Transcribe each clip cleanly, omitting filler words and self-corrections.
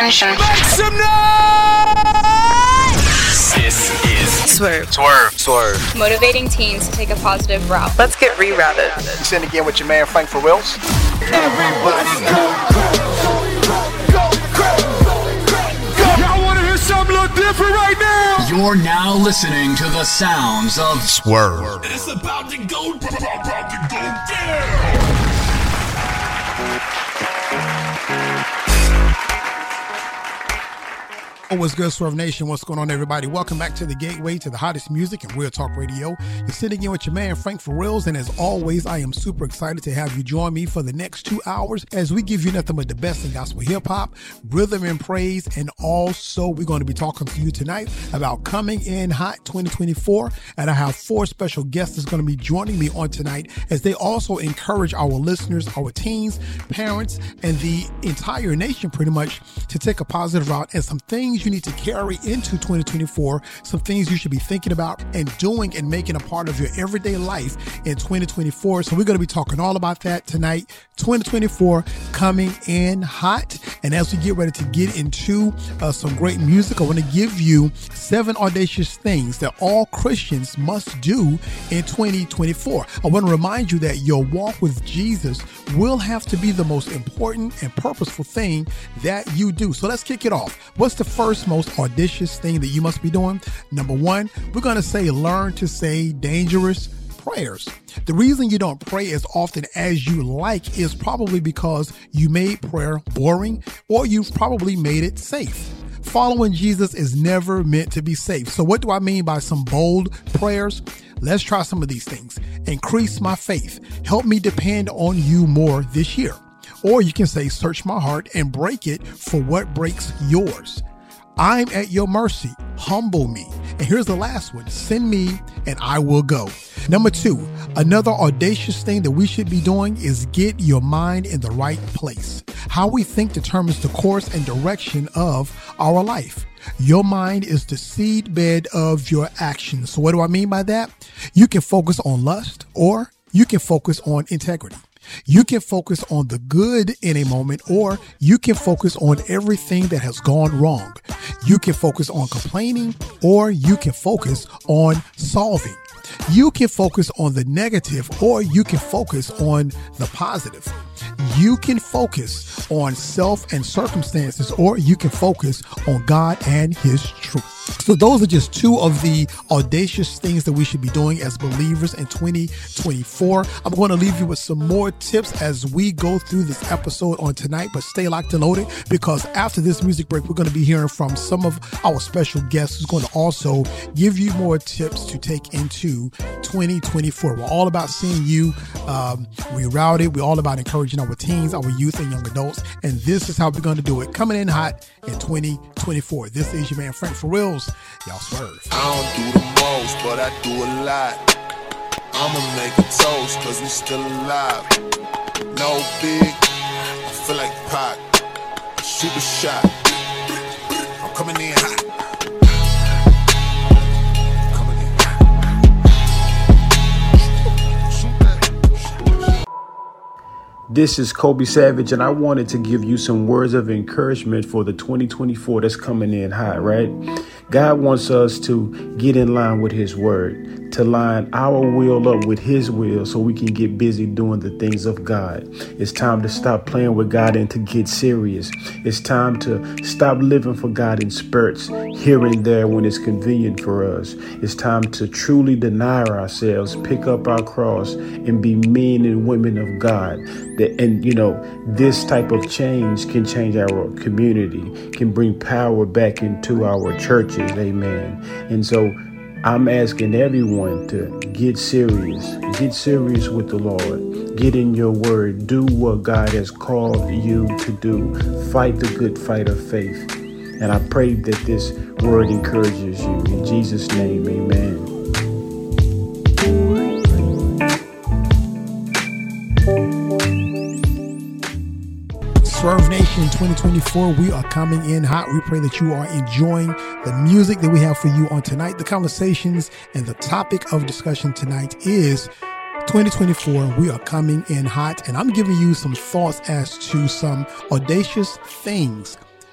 attention. Make some noise! This is Swerve. Motivating teens to take a positive route. Let's get rerouted. You sitting again with your man Frank for Reals. Everybody go. Y'all want to hear something a little different right now? You're now listening to the sounds of Swerve. It's about to go down. Oh, what's good, Swerve Nation? What's going on, everybody? Welcome back to the gateway to the hottest music and Real Talk Radio. You're sitting in with your man, Frank for Reals, and as always, I am super excited to have you join me for the next 2 hours as we give you nothing but the best in gospel hip-hop, rhythm and praise, and also we're going to be talking to you tonight about Coming In Hot 2024, and I have 4 special guests that's going to be joining me on tonight as they also encourage our listeners, our teens, parents, and the entire nation pretty much to take a positive route and some things you need to carry into 2024, some things you should be thinking about and doing and making a part of your everyday life in 2024. So we're going to be talking all about that tonight. 2024 coming in hot. And as we get ready to get into some great music, I want to give you 7 audacious things that all Christians must do in 2024. I want to remind you that your walk with Jesus will have to be the most important and purposeful thing that you do. So let's kick it off. What's the first most audacious thing that you must be doing? Number 1, we're going to say learn to say dangerous prayers. The reason you don't pray as often as you like is probably because you made prayer boring or you've probably made it safe. Following Jesus is never meant to be safe. So what do I mean by some bold prayers? Let's try some of these things. Increase my faith. Help me depend on you more this year. Or you can say, search my heart and break it for what breaks yours. I'm at your mercy. Humble me. And here's the last one. Send me and I will go. Number 2, another audacious thing that we should be doing is get your mind in the right place. How we think determines the course and direction of our life. Your mind is the seedbed of your actions. So what do I mean by that? You can focus on lust or you can focus on integrity. You can focus on the good in a moment, or you can focus on everything that has gone wrong. You can focus on complaining, or you can focus on solving. You can focus on the negative, or you can focus on the positive. You can focus on self and circumstances, or you can focus on God and His truth. So those are just 2 of the audacious things that we should be doing as believers in 2024. I'm going to leave you with some more tips as we go through this episode on tonight, but stay locked and loaded because after this music break, we're going to be hearing from some of our special guests who's going to also give you more tips to take into 2024. We're all about seeing you rerouted. We're all about encouraging our teens, our youth, and young adults. And this is how we're going to do it. Coming in hot in 2024. This is your man, Frank for Reals. Y'all swerve. I don't do the most, but I do a lot. I'ma make a toast, cause we still alive. No big, I feel like Pac. Shoot a shot. I'm coming in hot. This is Kobe Savage, and I wanted to give you some words of encouragement for the 2024 that's coming in hot, right? God wants us to get in line with His word, to line our will up with His will so we can get busy doing the things of God. It's time to stop playing with God and to get serious. It's time to stop living for God in spurts, here and there when it's convenient for us. It's time to truly deny ourselves, pick up our cross, and be men and women of God. And, this type of change can change our community, can bring power back into our churches. Amen. And so I'm asking everyone to get serious with the Lord. Get in your word. Do what God has called you to do. Fight the good fight of faith. And I pray that this word encourages you. In Jesus' name, amen. Swerve Nation 2024, we are coming in hot. We pray that you are enjoying the music that we have for you on tonight. The conversations and the topic of discussion tonight is 2024, we are coming in hot. And I'm giving you some thoughts as to some audacious things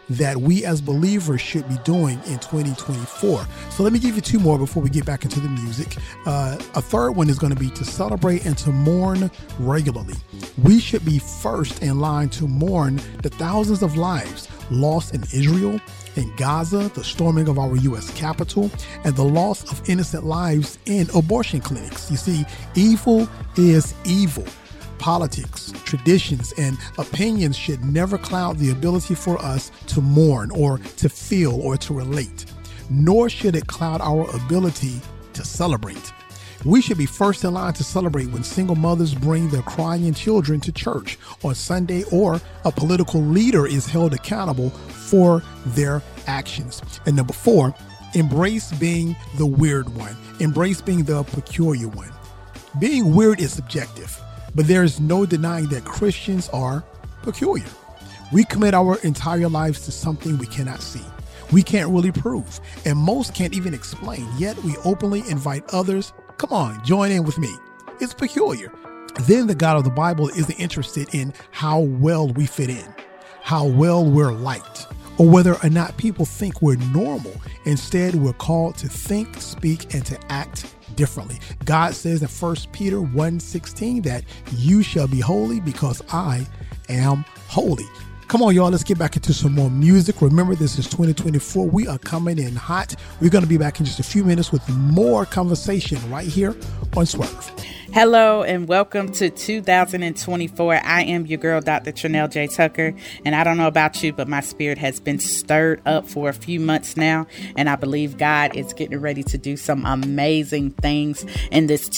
that we as believers should be doing in 2024. So let me give you two more before we get back into the music. A third one is going to be to celebrate and to mourn regularly. We should be first in line to mourn the thousands of lives lost in Israel, in Gaza, the storming of our U.S. Capitol, and the loss of innocent lives in abortion clinics. You see, evil is evil. Politics, traditions, and opinions should never cloud the ability for us to mourn or to feel or to relate, nor should it cloud our ability to celebrate. We should be first in line to celebrate when single mothers bring their crying children to church on Sunday, or a political leader is held accountable for their actions. And number 4, embrace being the weird one. Embrace being the peculiar one. Being weird is subjective, but there is no denying that Christians are peculiar. We commit our entire lives to something we cannot see. We can't really prove, and most can't even explain, yet we openly invite others. Come on, join in with me. It's peculiar. Then the God of the Bible isn't interested in how well we fit in, how well we're liked, or whether or not people think we're normal. Instead, we're called to think, speak, and to act differently. God says in 1 Peter 1:16 that you shall be holy because I am holy. Come on, y'all, let's get back into some more music. Remember, this is 2024. We are coming in hot. We're going to be back in just a few minutes with more conversation right here on Swerve. Hello and welcome to 2024. I am your girl, Dr. Trinell J. Tucker, and I don't know about you, but my spirit has been stirred up for a few months now, and I believe God is getting ready to do some amazing things in this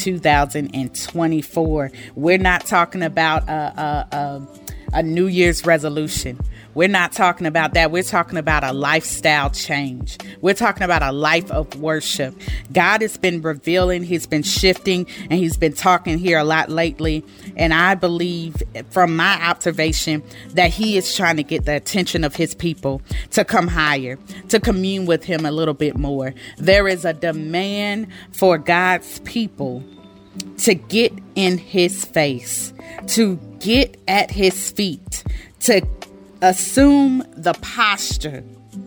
2024. We're not talking about a New Year's resolution. We're not talking about that. We're talking about a lifestyle change. We're talking about a life of worship. God has been revealing, he's been shifting, and he's been talking here a lot lately. And I believe from my observation that he is trying to get the attention of his people to come higher, to commune with him a little bit more. There is a demand for God's people to get in his face, to get at his feet, to assume the posture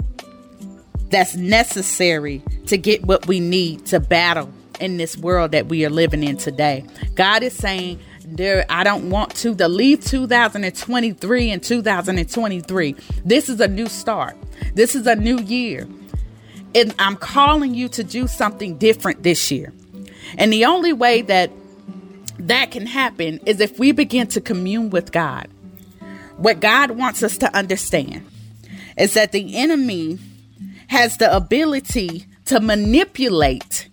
that's necessary to get what we need to battle in this world that we are living in today. God is saying, I don't want to leave 2023 and 2023. This is a new start. This is a new year. And I'm calling you to do something different this year. And the only way that can happen is if we begin to commune with God. What God wants us to understand is that the enemy has the ability to manipulate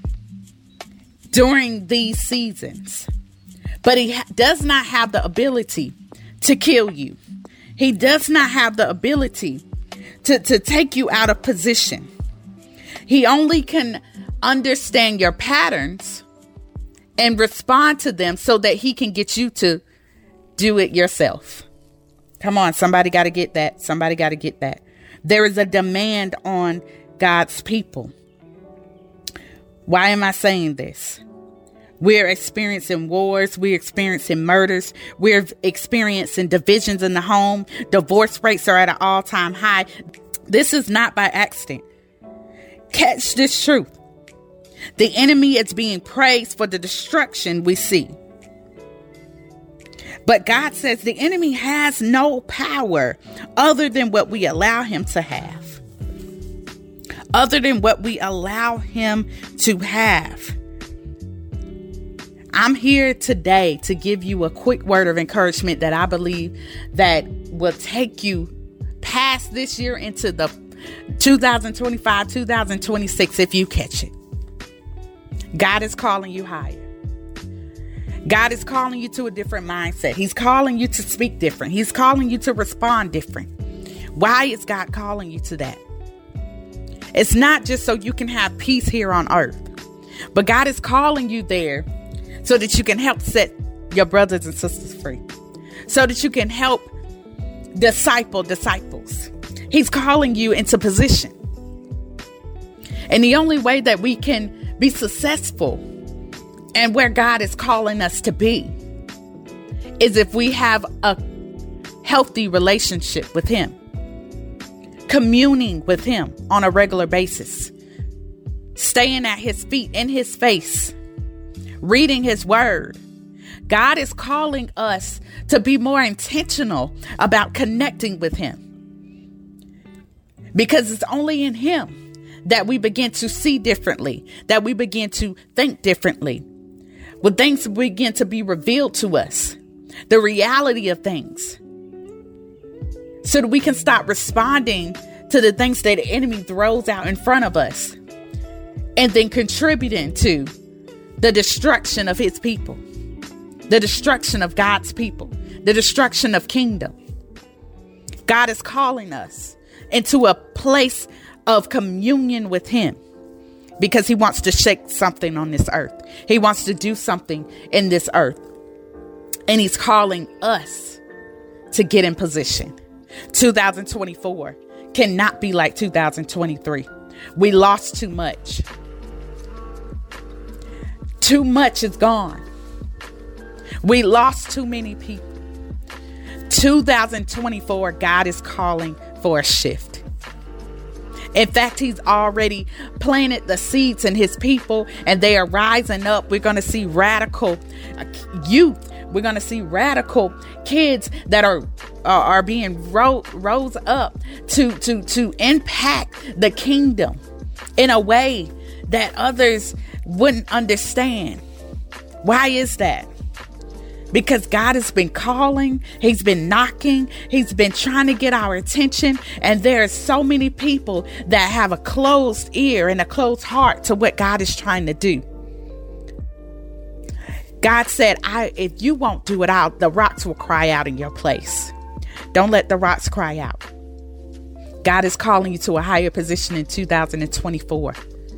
during these seasons, but he does not have the ability to kill you. He does not have the ability to take you out of position. He only can understand your patterns and respond to them so that he can get you to do it yourself. Come on, somebody got to get that. Somebody got to get that. There is a demand on God's people. Why am I saying this? We're experiencing wars. We're experiencing murders. We're experiencing divisions in the home. Divorce rates are at an all-time high. This is not by accident. Catch this truth. The enemy is being praised for the destruction we see. But God says the enemy has no power other than what we allow him to have. Other than what we allow him to have. I'm here today to give you a quick word of encouragement that I believe that will take you past this year into the 2025, 2026 if you catch it. God is calling you higher. God is calling you to a different mindset. He's calling you to speak different. He's calling you to respond different. Why is God calling you to that? It's not just so you can have peace here on earth, but God is calling you there so that you can help set your brothers and sisters free, so that you can help disciples. He's calling you into position. And the only way that we can be successful and where God is calling us to be is if we have a healthy relationship with him. communing with him on a regular basis, staying at his feet, in his face, reading his word. God is calling us to be more intentional about connecting with him, because it's only in him that we begin to see differently, that we begin to think differently, when things begin to be revealed to us, the reality of things, so that we can stop responding to the things that the enemy throws out in front of us and then contributing to the destruction of his people, the destruction of God's people, the destruction of kingdom. God is calling us into a place of communion with him, because he wants to shake something on this earth. He wants to do something in this earth. And he's calling us to get in position. 2024 cannot be like 2023. We lost too much. Too much is gone. We lost too many people. 2024, God is calling for a shift. In fact, he's already planted the seeds in his people, and they are rising up. We're going to see radical youth. We're going to see radical kids that are being rose up to impact the kingdom in a way that others wouldn't understand. Why is that? Because God has been calling, he's been knocking, he's been trying to get our attention. And there are so many people that have a closed ear and a closed heart to what God is trying to do. God said, if you won't do it, the rocks will cry out in your place. Don't let the rocks cry out. God is calling you to a higher position in 2024.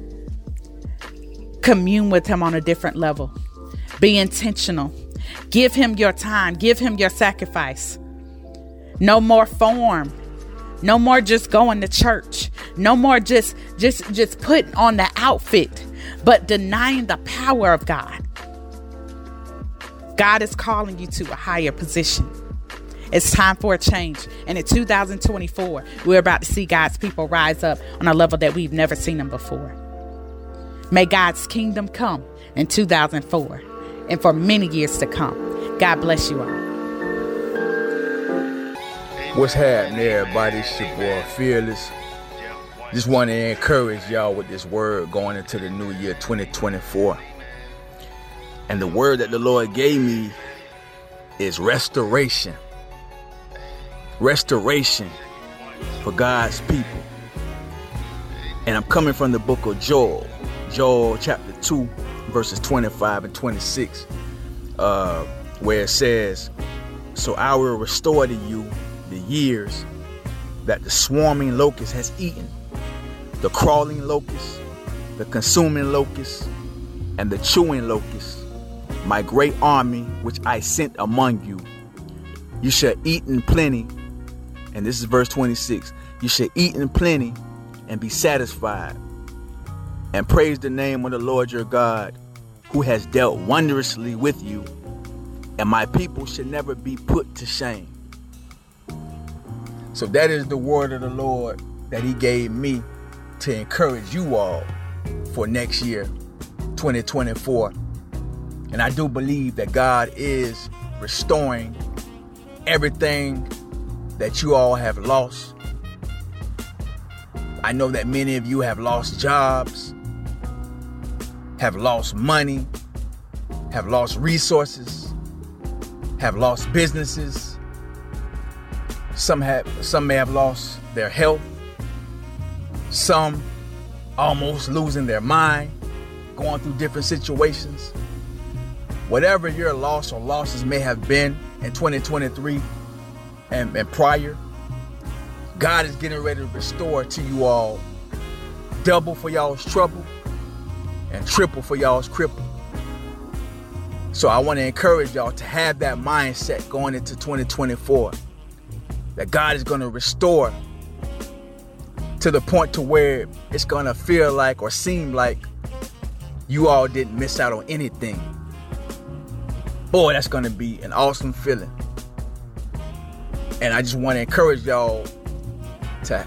Commune with him on a different level. Be intentional. Give him your time. Give him your sacrifice. No more form. No more just going to church. No more just putting on the outfit, but denying the power of God. God is calling you to a higher position. It's time for a change. And in 2024, we're about to see God's people rise up on a level that we've never seen them before. May God's kingdom come in 2004 and for many years to come. God bless you all. What's happening, everybody? It's your boy Fearless. Just want to encourage y'all with this word going into the new year 2024. And the word that the Lord gave me is restoration. Restoration for God's people. And I'm coming from the book of Joel. Joel chapter 2, verses 25 and 26. Where it says, "So I will restore to you the years that the swarming locust has eaten, the crawling locust, the consuming locust, and the chewing locust, my great army which I sent among you. You shall eat in plenty." And this is verse 26. "You shall eat in plenty and be satisfied, and praise the name of the Lord your God, who has dealt wondrously with you, and my people should never be put to shame." So that is the word of the Lord that he gave me to encourage you all for next year, 2024. And I do believe that God is restoring everything that you all have lost. I know that many of you have lost jobs, have lost money, have lost resources, have lost businesses. Some may have lost their health. Some almost losing their mind, going through different situations. Whatever your loss or losses may have been in 2023 and prior, God is getting ready to restore to you all double for y'all's trouble and triple for y'all's cripple. So I want to encourage y'all to have that mindset going into 2024, that God is going to restore to the point to where it's going to feel like or seem like you all didn't miss out on anything. Boy, that's going to be an awesome feeling. And I just want to encourage y'all to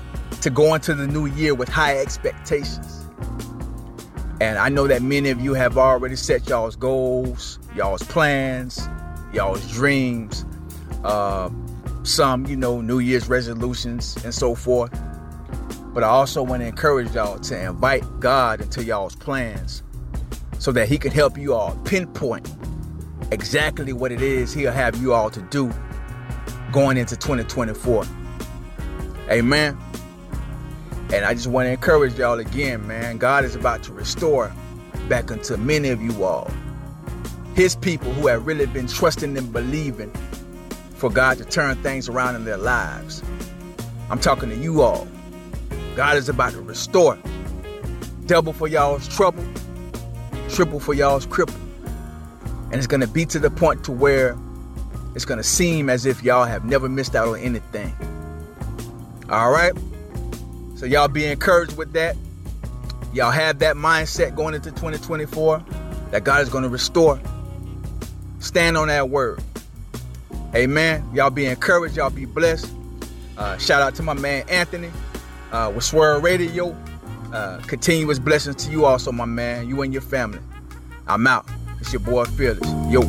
to go into the new year with high expectations. And I know that many of you have already set y'all's goals, y'all's plans, y'all's dreams, some, New Year's resolutions and so forth. But I also want to encourage y'all to invite God into y'all's plans so that he can help you all pinpoint exactly what it is he'll have you all to do going into 2024. Amen. And I just want to encourage y'all again, man. God is about to restore back into many of you all, his people who have really been trusting and believing for God to turn things around in their lives. I'm talking to you all. God is about to restore. Double for y'all's trouble, triple for y'all's cripple. And it's going to be to the point to where it's going to seem as if y'all have never missed out on anything. All right? So y'all be encouraged with that. Y'all have that mindset going into 2024 that God is going to restore. Stand on that word. Amen. Y'all be encouraged. Y'all be blessed. Shout out to my man Anthony with Swerve Radio. Continuous blessings to you also, my man. You and your family. I'm out. It's your boy Fearless. Yo.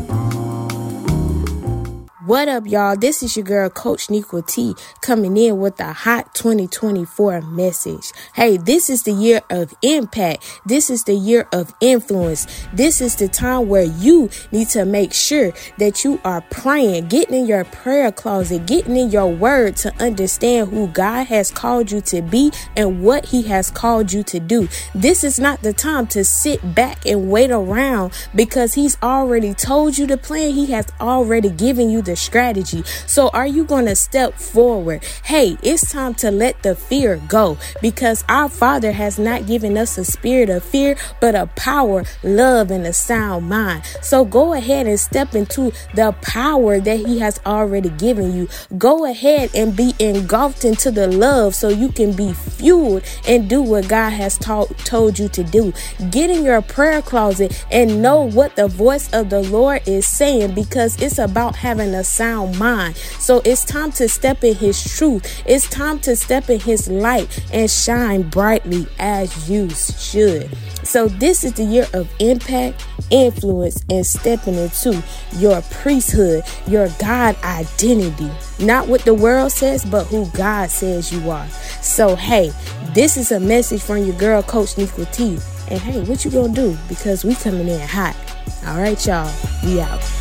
What up, y'all? This is your girl, Coach Nikwa T, coming in with a hot 2024 message. Hey, this is the year of impact. This is the year of influence. This is the time where you need to make sure that you are praying, getting in your prayer closet, getting in your word to understand who God has called you to be and what he has called you to do. This is not the time to sit back and wait around because he's already told you the plan. He has already given you the strategy. So are you going to step forward? Hey, it's time to let the fear go because our Father has not given us a spirit of fear, but a power, love, and a sound mind. So go ahead and step into the power that he has already given you. Go ahead and be engulfed into the love so you can be fueled and do what God has told you to do. Get in your prayer closet and know what the voice of the Lord is saying because it's about having a sound mind. So it's time to step in his truth. It's time to step in his light and shine brightly as you should. So this is the year of impact, influence, and stepping into your priesthood, your God identity. Not what the world says, but who God says you are. So hey, this is a message from your girl, Coach Nikwa T. And hey, what you gonna do? Because we coming in hot. All right, y'all. We out.